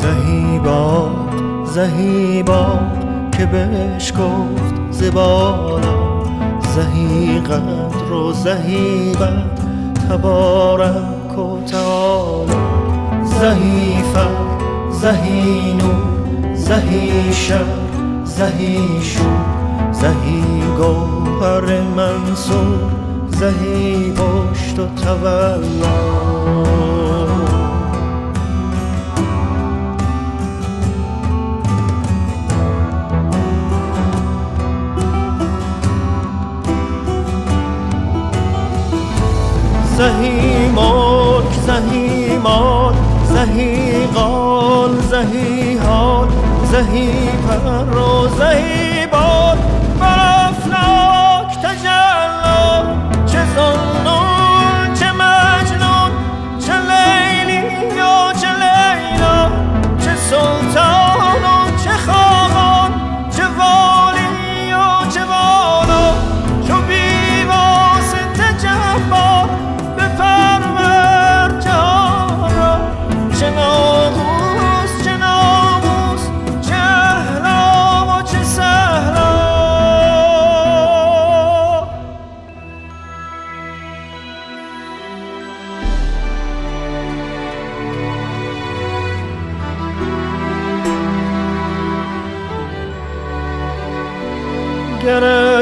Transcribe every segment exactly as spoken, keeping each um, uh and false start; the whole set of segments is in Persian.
زهی باغ زهی باغ که بهش گفت زبالا، زهی قدر و زهی قدر تبارک و تعالی، زهی فر زهی نور زهی شر زهی شور، زهی گوهر منصور زهی پشت و تولا. زهی ملک زهی مال زهی قال زهی حال، زهی پر و زهی بال بر افلاک تجلا، چه ظنون چه مجنون چه لیلی و چه لیلا، چه سلطان و چه خاقان چه والی و چه والا، چو بی واسطه جبار بپرور جهان را، چه ناموس چه ناموس چه اهلا و چه سهلا. گر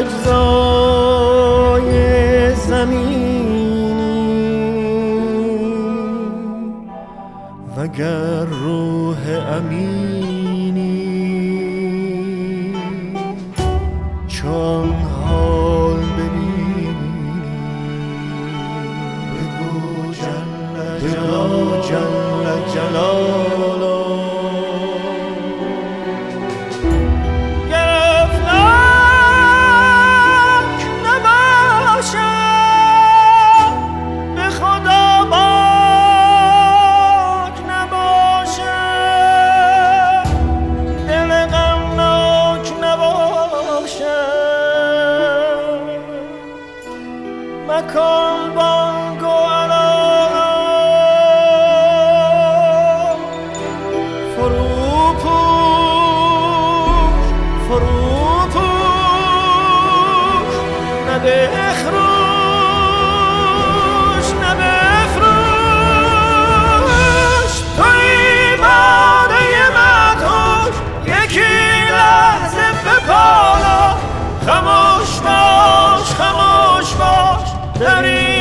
اجزای زمینی وگر روح امینی، چون حال ببینی بگو جل جلاله. مکن بانگ و علام فرو پوش فرو پوش، نه بخروش نه بفروش، توی باده مدهوش یکی لحظه بپالا، خموش باش خموش باش دری